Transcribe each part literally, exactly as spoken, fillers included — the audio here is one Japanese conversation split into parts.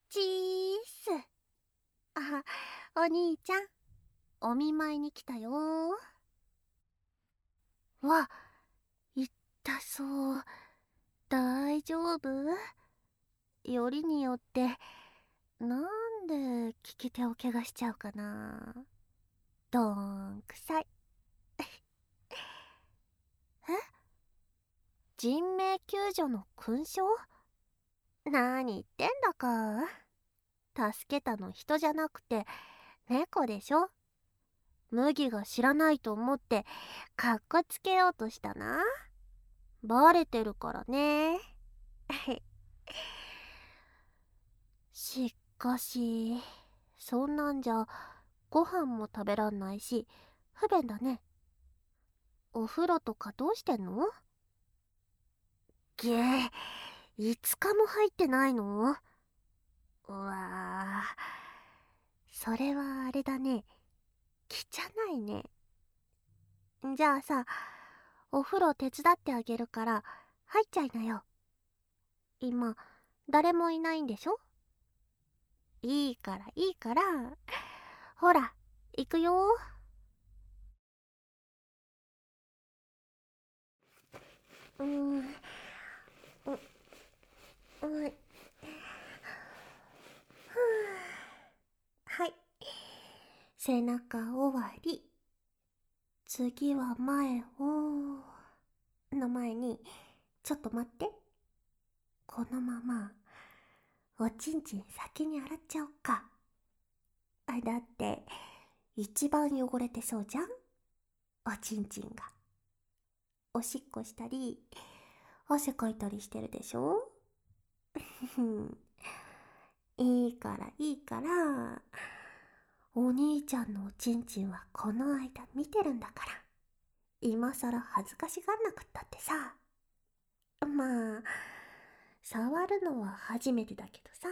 ちーす。あ、お兄ちゃん、お見舞いに来たよ。わ、痛そう。大丈夫？よりによって、なんで利き手を怪我しちゃうかな。どーんくさい。え？人命救助の勲章？なーに言ってんだか。助けたの人じゃなくて猫でしょ。麦が知らないと思ってかっこつけようとしたな。バレてるからね。しかしそんなんじゃご飯も食べらんないし不便だね。お風呂とかどうしてんの？げえ、いつかも入ってないの？うわー、それはあれだね。汚いね。じゃあさ、お風呂手伝ってあげるから入っちゃいなよ。今誰もいないんでしょ？いいからいいから、ほら行くよ。うーん、ううふはい、背中終わり。次は前をの前に、ちょっと待って。このままおちんちん先に洗っちゃおっか。あ、だって一番汚れてそうじゃん、おちんちんが。おしっこしたり汗かいたりしてるでしょ。いいからいいから、お兄ちゃんのおちんちんはこの間見てるんだから、今さら恥ずかしがんなくったってさ。まあ触るのは初めてだけどさ。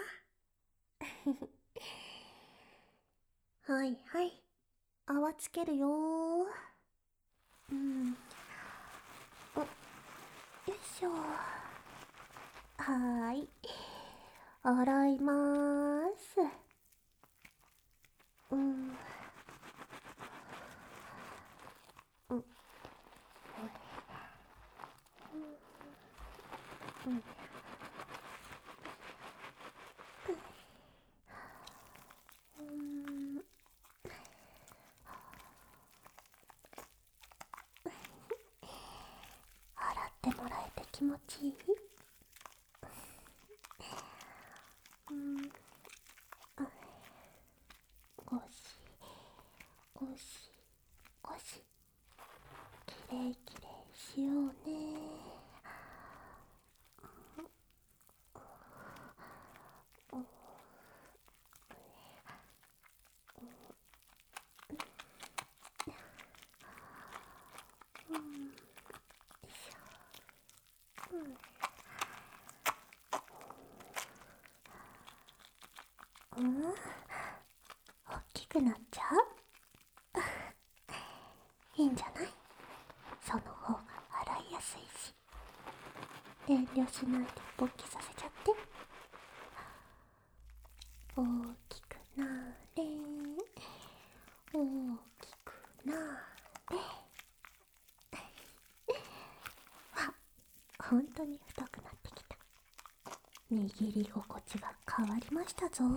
はいはい、泡つけるよー。うん、お、よいしょ。はーい、洗いまーす。うん、うん、うん、うん。洗ってもらえて気持ちいい？うん、ゴシゴシゴシ、きれいきれいしようね。うん、よいしょ。うん、うん、大きくなっちゃう？いいんじゃない？その方が洗いやすいし。遠慮しないで勃起させちゃって。大きくなれ、大きくなれ。あ、本当に太くなってきた。握り心地が変わりましたぞ。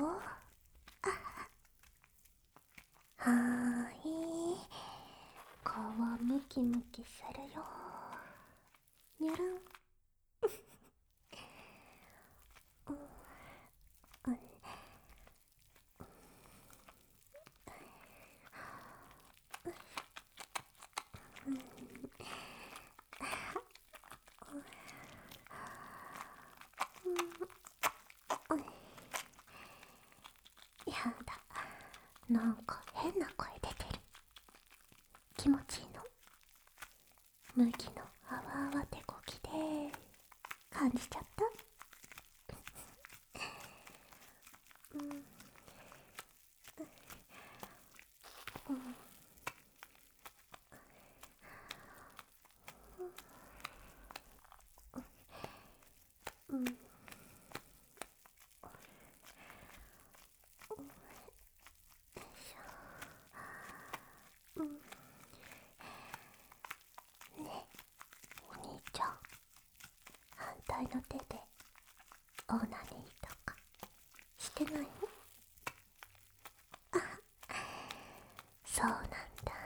はーい、皮ムキムキするよ。にゃらん。うん、うん、うん、うん、やだ、なんか変な声出てる。気持ちいいの？麦のあわあわ手こきで感じちゃった？うん、うん、うん、 手でオナニーとかしてない？あ、そうなんだ。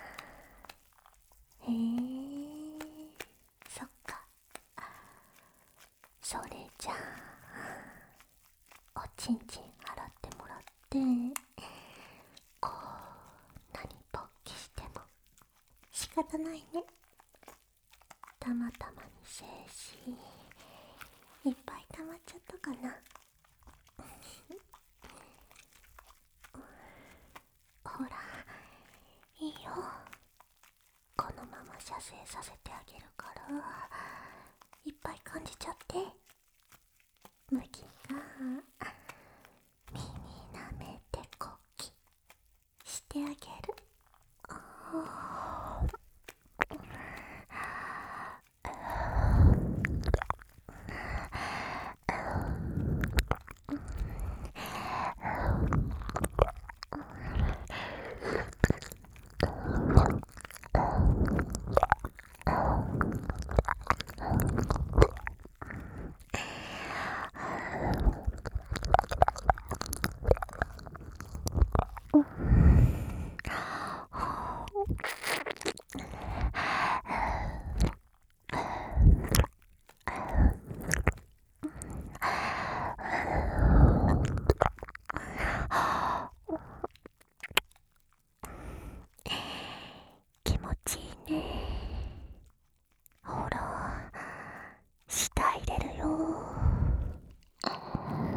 へえ、そっか。それじゃあおちんちん払ってもらって、こう何勃起しても仕方ないね。たまたまに精子いっぱい溜まっちゃったかな。ほら、いいよ、このまま射精させてあげるから、いっぱい感じちゃって。麦が耳舐めてこきしてあげる。気持ちいいね。ほら、舌入れるよ。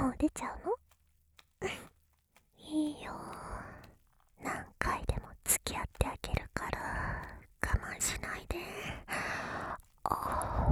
もう出ちゃうの？いいよ。何回でも付き合ってあげるから我慢しないで。あ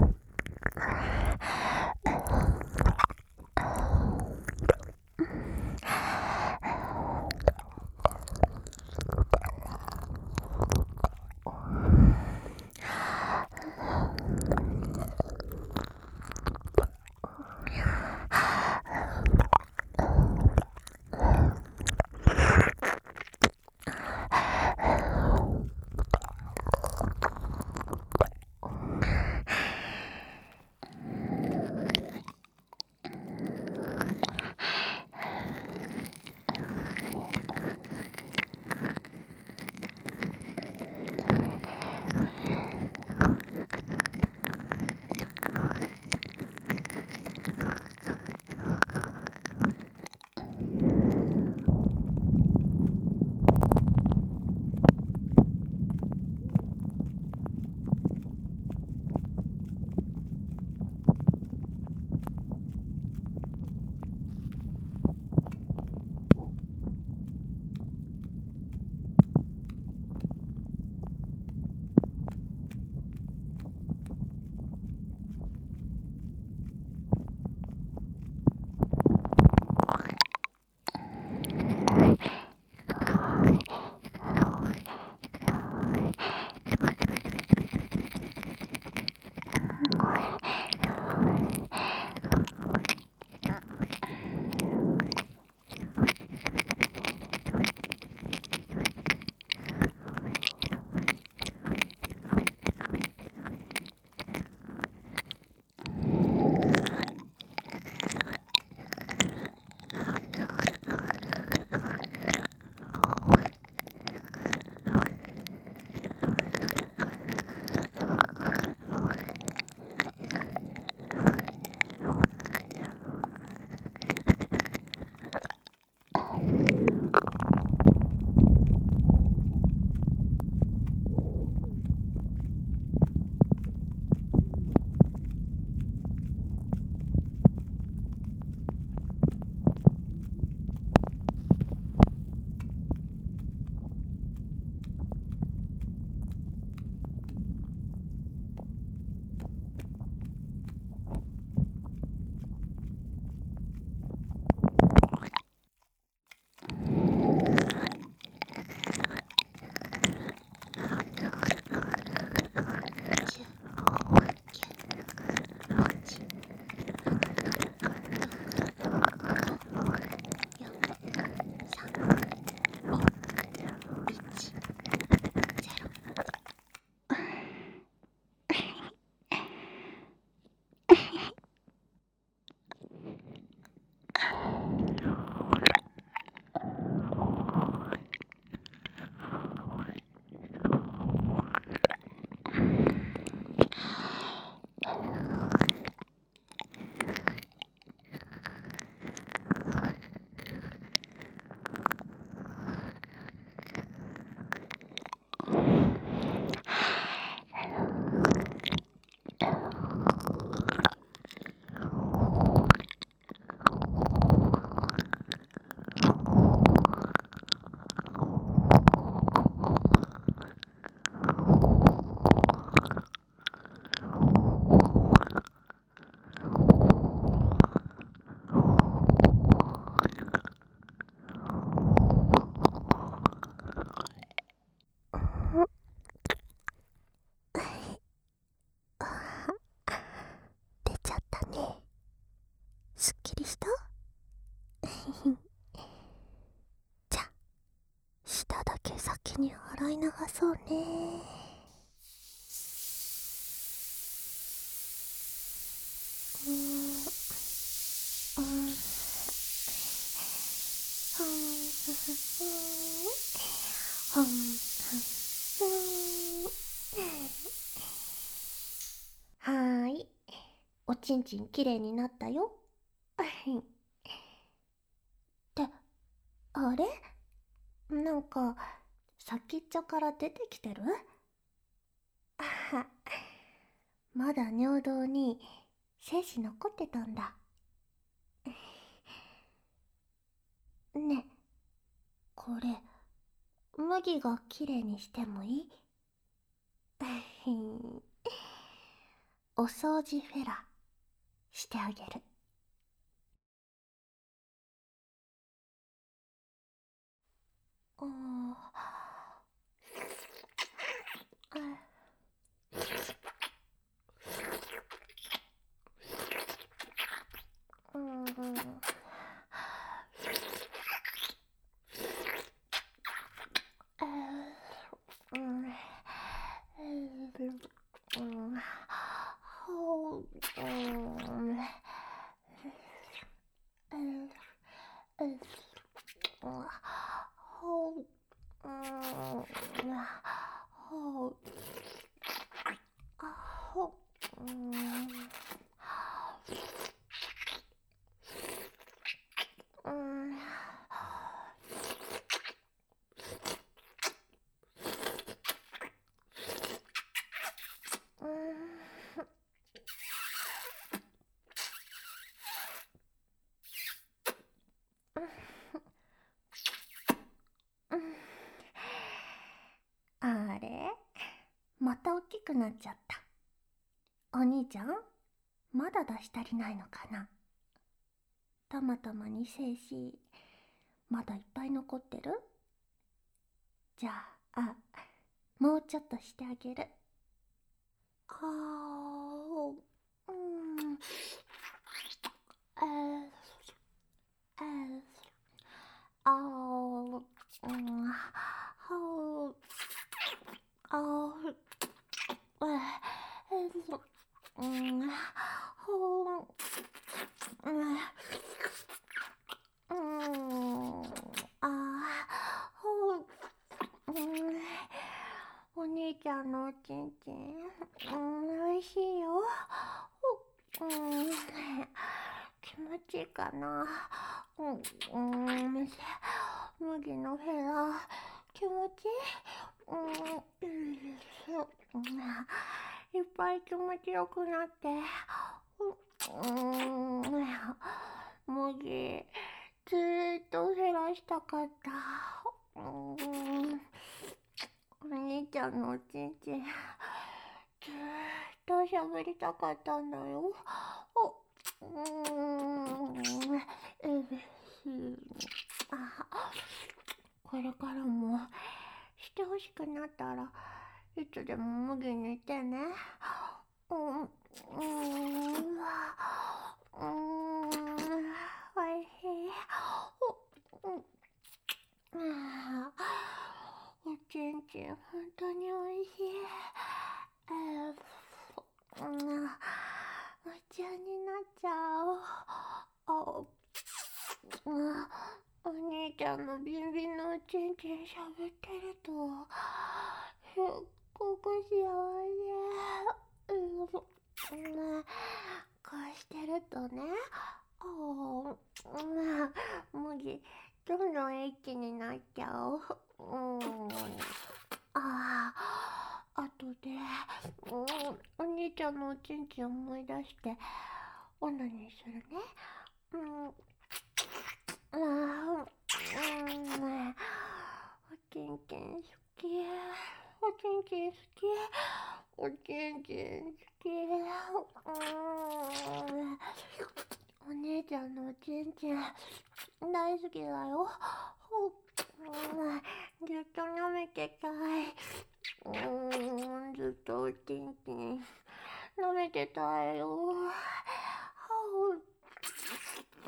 出ちゃったね。すっきりした？じゃあ舌だけ先に洗い流そうね。うーんうんふんふんはーい、おちんちんきれいになったよ。ってあれ、なんか先っちょから出てきてる？まだ尿道に精子残ってたんだ。 れ、麦がきれいにしてもいい？お掃除フェラしてあげる。うん。うん。うん。あれ、また大きくなっちゃった。お兄ちゃん、まだ出し足りないのかな？たまたまに精子、まだいっぱい残ってる？じゃあ、あ、もうちょっとしてあげる。あー、うん、えー、えー、あー、うん、はー、あー、えー、うん、ほー、うん、うん、あー、ほー、うん、お兄ちゃんのおちんちん、うん、おいしいよ。うん、気持ちいいかな。うん、うん、麦のヘラ、気持ちいい。うん、うん、いっぱい気持ちよくなって。うん、麦、ずーっと減らしたかった。うん、お兄ちゃんのおちんちん、ずーっとしゃべりたかったんだよ。うーん、あ、これからもしてほしくなったらいつでも麦に言ってね。うん、うん、うん、おいしい。うん、おちんちん本当においしい。うん、夢中になっちゃう。あ、うん、お兄ちゃんのビンビンのおちんちんしゃべってるとすっごく幸せ。うん、うん、こうしてるとね、あ、うん、麦どんどんエッチになっちゃう。うん、ああ、あとで、うん、お兄ちゃんのおちんちん思い出してオナニーするね。うん、あー、うん、おちんちん好き。おちんちん好き。おちんちん好き。うん、お姉ちゃんのおちんちん大好きだよ。うん、ずっと舐めてたい。うん、ずっとおちんちん舐めてたいよ。うん、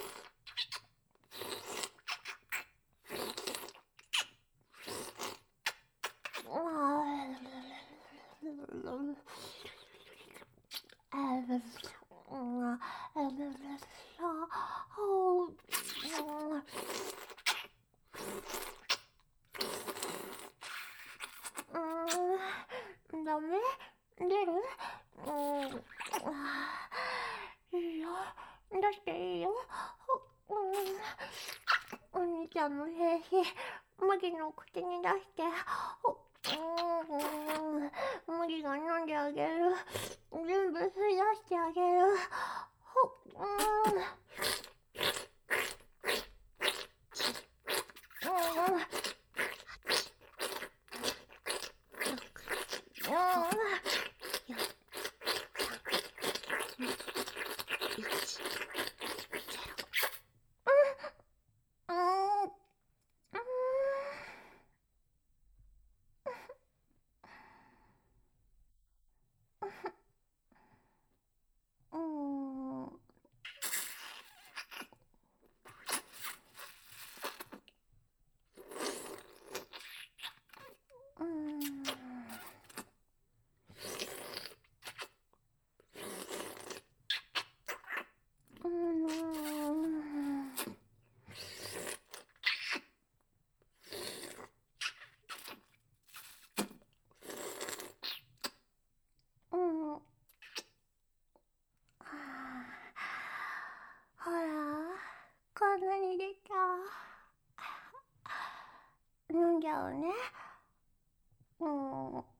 うん、ダメ？出る？うん、いいよ。出していいよ。うん、お兄ちゃんの精子、麦の口に出して。うん、麦が飲んであげる。全部吸い出してあげる。うん、 ゃうね。うん。は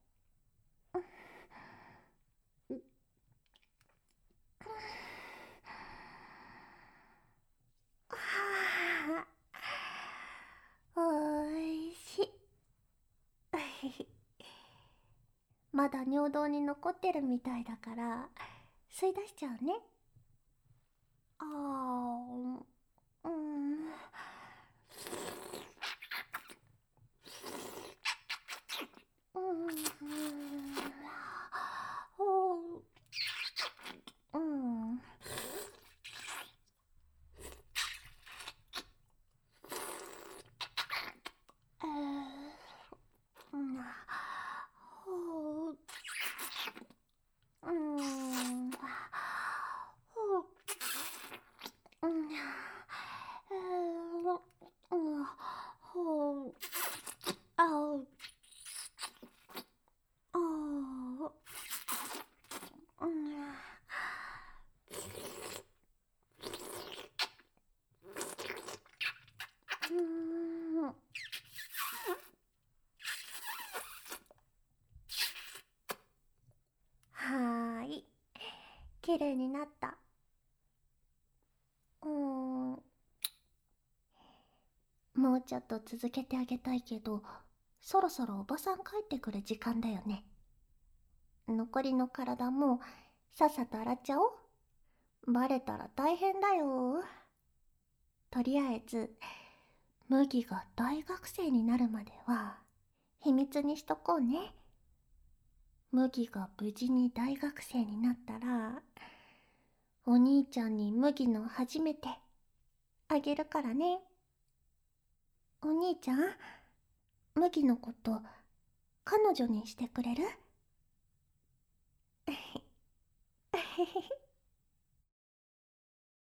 あ、おいしい。まだ尿道に残ってるみたいだから吸い出しちゃうね。あー、うん。うん。うん。えー、うん。ほう。うん。ほう。うん。えー、うん。ほう。あう。あう。うん。うん。はーい。綺麗になった。うーん。もうちょっと続けてあげたいけど、そろそろおばさん帰ってくる時間だよね。残りの体もさっさと洗っちゃおう。バレたら大変だよ。とりあえず、麦が大学生になるまでは秘密にしとこうね。麦が無事に大学生になったら、お兄ちゃんに麦の初めてあげるからね。お兄ちゃん、麦のこと彼女にしてくれる？